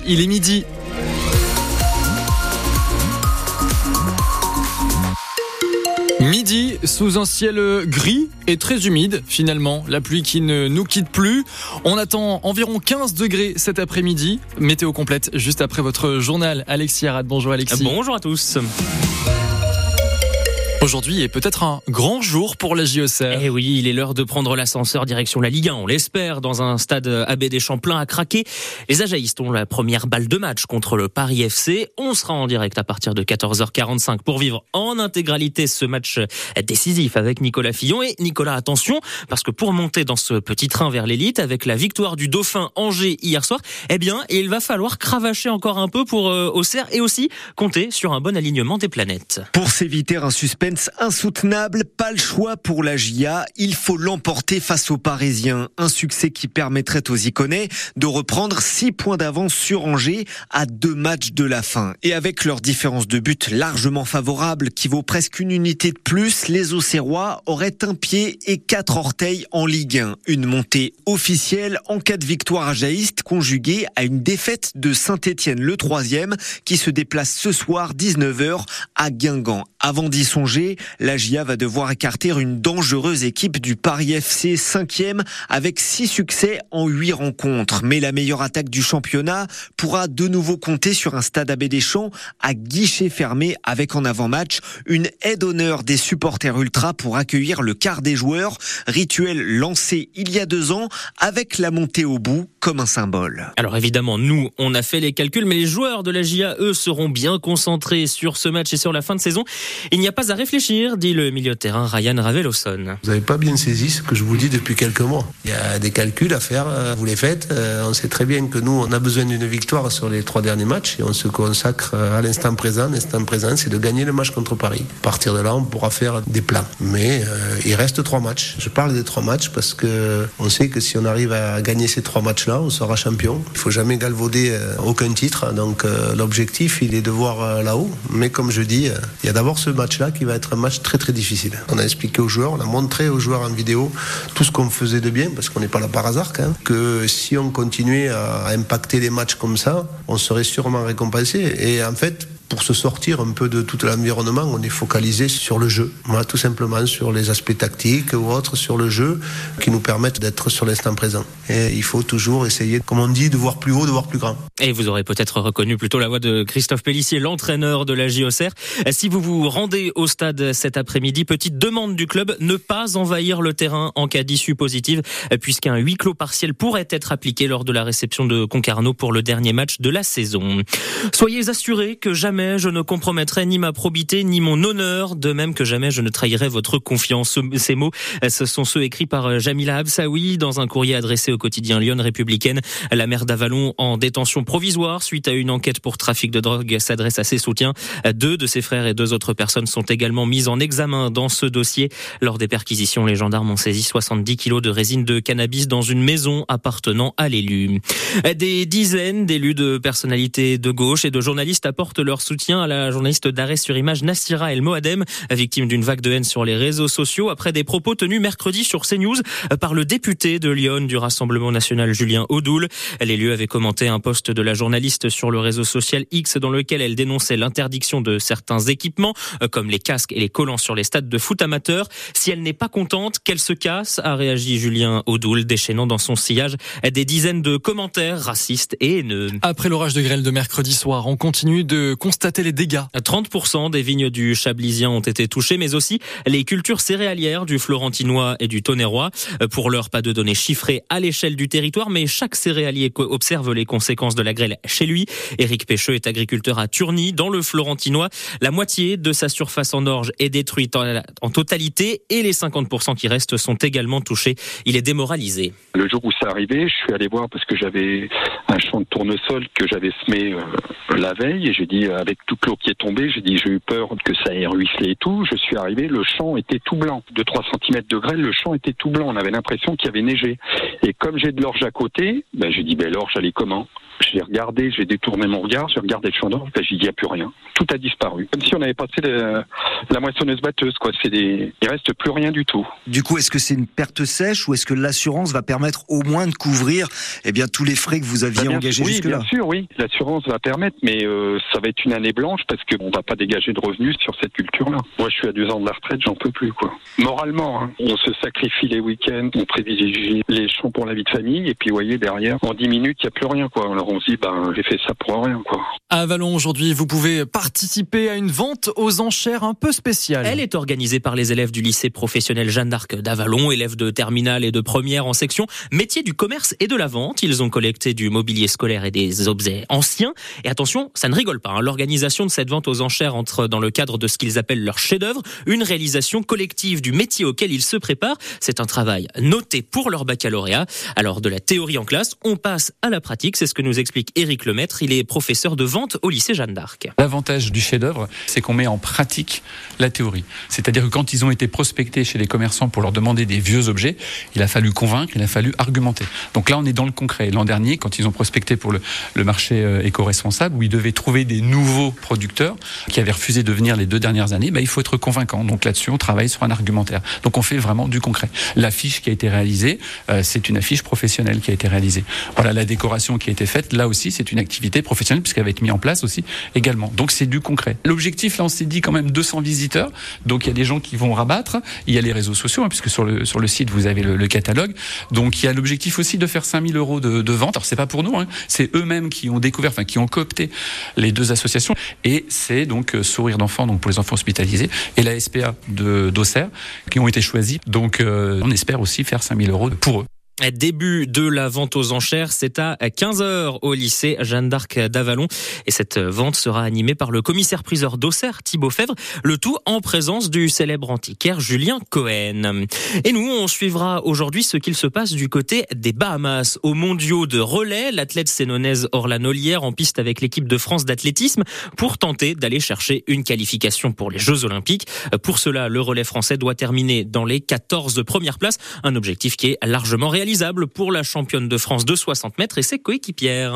il est midi. Midi, sous un ciel gris et très humide, finalement. La pluie qui ne nous quitte plus. On attend environ 15 degrés cet après-midi. Météo complète juste après votre journal. Alexis Arad, bonjour Alexis. Bonjour à tous. Aujourd'hui est peut-être un grand jour pour la JOCR. Eh oui, il est l'heure de prendre l'ascenseur direction la Ligue 1, on l'espère, dans un stade Abbé Deschamps plein à craquer. Les Ajaïstes ont la première balle de match contre le Paris FC. On sera en direct à partir de 14h45 pour vivre en intégralité ce match décisif avec Nicolas Fillon. Et Nicolas, attention, parce que pour monter dans ce petit train vers l'élite, avec la victoire du Dauphin Angers hier soir, eh bien, il va falloir cravacher encore un peu pour Auxerre et aussi compter sur un bon alignement des planètes. Pour s'éviter un suspense insoutenable, pas le choix pour la GIA, il faut l'emporter face aux Parisiens. Un succès qui permettrait aux Iconais de reprendre 6 points d'avance sur Angers à 2 matchs de la fin. Et avec leur différence de but largement favorable qui vaut presque une unité de plus, les Auxerrois auraient un pied et 4 orteils en Ligue 1. Une montée officielle en cas de victoire ajaïste conjuguée à une défaite de Saint-Etienne, le 3e, qui se déplace ce soir 19h à Guingamp. Avant d'y songer, la GIA va devoir écarter une dangereuse équipe du Paris FC 5e avec 6 succès en 8 rencontres. Mais la meilleure attaque du championnat pourra de nouveau compter sur un stade Abbé Deschamps à guichet fermé avec en avant-match une aide d'honneur des supporters ultras pour accueillir le quart des joueurs, rituel lancé il y a 2 ans avec la montée au bout comme un symbole. Alors évidemment, nous, on a fait les calculs, mais les joueurs de la GIA, eux, seront bien concentrés sur ce match et sur la fin de saison. Il n'y a pas à réfléchir, dit le milieu de terrain Ryan Raveloson. Vous n'avez pas bien saisi ce que je vous dis depuis quelques mois. Il y a des calculs à faire, vous les faites. On sait très bien que nous, on a besoin d'une victoire sur les 3 derniers matchs et on se consacre à l'instant présent. L'instant présent, c'est de gagner le match contre Paris. À partir de là, on pourra faire des plans. Mais il reste 3 matchs. Je parle des 3 matchs parce que on sait que si on arrive à gagner ces 3 matchs-là, on sera champion. Il ne faut jamais galvauder aucun titre. Donc l'objectif, il est de voir là-haut. Mais comme je dis, il y a d'abord ce match-là qui va être un match très très difficile. On a expliqué aux joueurs, on a montré aux joueurs en vidéo tout ce qu'on faisait de bien, parce qu'on n'est pas là par hasard quand même, que si on continuait à impacter les matchs comme ça, on serait sûrement récompensé. Et en fait, pour se sortir un peu de tout l'environnement, on est focalisé sur le jeu. Voilà, tout simplement sur les aspects tactiques ou autres, sur le jeu, qui nous permettent d'être sur l'instant présent. Et il faut toujours essayer, comme on dit, de voir plus haut, de voir plus grand. Et vous aurez peut-être reconnu plutôt la voix de Christophe Pélissier, l'entraîneur de la JOCR. Si vous vous rendez au stade cet après-midi, petite demande du club, ne pas envahir le terrain en cas d'issue positive, puisqu'un huis clos partiel pourrait être appliqué lors de la réception de Concarneau pour le dernier match de la saison. Soyez assurés que jamais je ne compromettrai ni ma probité ni mon honneur, de même que jamais je ne trahirai votre confiance. Ces mots, ce sont ceux écrits par Jamila Absaoui dans un courrier adressé au quotidien Lyon Républicaine. La maire d'Avallon, en détention provisoire suite à une enquête pour trafic de drogue, s'adresse à ses soutiens. 2 de ses frères et 2 autres personnes sont également mises en examen dans ce dossier. Lors des perquisitions, les gendarmes ont saisi 70 kilos de résine de cannabis dans une maison appartenant à l'élu. Des dizaines d'élus, de personnalités de gauche et de journalistes apportent leur soutien à la journaliste d'Arrêt sur Image Nassira El Moadem, victime d'une vague de haine sur les réseaux sociaux après des propos tenus mercredi sur CNews par le député de Lyon du Rassemblement National Julien Audoul. L'élu avait commenté un post de la journaliste sur le réseau social X dans lequel elle dénonçait l'interdiction de certains équipements comme les casques et les collants sur les stades de foot amateurs. Si elle n'est pas contente, qu'elle se casse, a réagi Julien Audoul, déchaînant dans son sillage des dizaines de commentaires racistes et haineux. Après l'orage de grêle de mercredi soir, on continue de constater les dégâts. 30% des vignes du Chablisien ont été touchées, mais aussi les cultures céréalières du Florentinois et du Tonnerrois. Pour l'heure, pas de données chiffrées à l'échelle du territoire, mais chaque céréalier observe les conséquences de la grêle chez lui. Éric Pécheux est agriculteur à Turny, dans le Florentinois. La moitié de sa surface en orge est détruite en totalité et les 50% qui restent sont également touchés. Il est démoralisé. Le jour où ça arrivait, je suis allé voir parce que j'avais un champ de tournesol que j'avais semé la veille et j'ai dit, avec toute l'eau qui est tombée, j'ai eu peur que ça ait ruisselé et tout. Je suis arrivé, le champ était tout blanc. De 3 cm de grêle, le champ était tout blanc. On avait l'impression qu'il y avait neigé. Et comme j'ai de l'orge à côté, j'ai dit, l'orge, elle est comment ? J'ai regardé, j'ai détourné mon regard, j'ai regardé le champ d'or, j'ai dit il n'y a plus rien. Tout a disparu. Comme si on avait passé la moissonneuse-batteuse, quoi. Il reste plus rien du tout. Du coup, est-ce que c'est une perte sèche ou est-ce que l'assurance va permettre au moins de couvrir tous les frais que vous aviez engagés jusque-là? Bien sûr, oui. L'assurance va permettre, mais ça va être une année blanche parce qu'on va pas dégager de revenus sur cette culture-là. Moi, je suis à 2 ans de la retraite, j'en peux plus, quoi. Moralement, hein, on se sacrifie les week-ends, on privilégie les champs pour la vie de famille, et puis, vous voyez, derrière, en 10 minutes, il n'y a plus rien, quoi. Alors, on se dit, j'ai fait ça pour rien, quoi. À Avallon, aujourd'hui, vous pouvez participer à une vente aux enchères un peu spéciale. Elle est organisée par les élèves du lycée professionnel Jeanne d'Arc d'Avallon, élèves de terminale et de première en section métier du commerce et de la vente. Ils ont collecté du mobilier scolaire et des objets anciens. Et attention, ça ne rigole pas. L'organisation de cette vente aux enchères entre dans le cadre de ce qu'ils appellent leur chef-d'œuvre, une réalisation collective du métier auquel ils se préparent. C'est un travail noté pour leur baccalauréat. Alors, de la théorie en classe, on passe à la pratique. C'est ce que nous explique Éric Lemaître. Il est professeur de vente au lycée Jeanne d'Arc. L'avantage du chef-d'œuvre, c'est qu'on met en pratique la théorie. C'est-à-dire que quand ils ont été prospectés chez les commerçants pour leur demander des vieux objets, il a fallu convaincre, il a fallu argumenter. Donc là, on est dans le concret. L'an dernier, quand ils ont prospecté pour le marché éco-responsable, où ils devaient trouver des nouveaux producteurs qui avaient refusé de venir les 2 dernières années, il faut être convaincant. Donc là-dessus, on travaille sur un argumentaire. Donc on fait vraiment du concret. L'affiche qui a été réalisée, c'est une affiche professionnelle qui a été réalisée. Voilà, la décoration qui a été faite, là aussi, c'est une activité professionnelle puisqu'elle va être mise en place aussi également. Donc c'est du concret. L'objectif, là, on s'est dit quand même 200 visiteurs. Donc il y a des gens qui vont rabattre. Il y a les réseaux sociaux, puisque sur le site, vous avez le catalogue. Donc il y a l'objectif aussi de faire 5 000 € de vente. Alors c'est pas pour nous, c'est eux-mêmes qui ont découvert, qui ont coopté les 2 associations. Et c'est donc Sourire d'enfants, donc pour les enfants hospitalisés, et la SPA d'Auxerre qui ont été choisis. Donc on espère aussi faire 5 000 € pour eux. Début de la vente aux enchères, c'est à 15h au lycée Jeanne d'Arc d'Avallon. Et cette vente sera animée par le commissaire-priseur d'Auxerre, Thibaut Fèvre, le tout en présence du célèbre antiquaire Julien Cohen. Et nous, on suivra aujourd'hui ce qu'il se passe du côté des Bahamas. Aux mondiaux de relais, l'athlète sénonaise Orlan Ollière en piste avec l'équipe de France d'athlétisme pour tenter d'aller chercher une qualification pour les Jeux Olympiques. Pour cela, le relais français doit terminer dans les 14 premières places, un objectif qui est largement réalisable pour la championne de France de 60 mètres et ses coéquipières.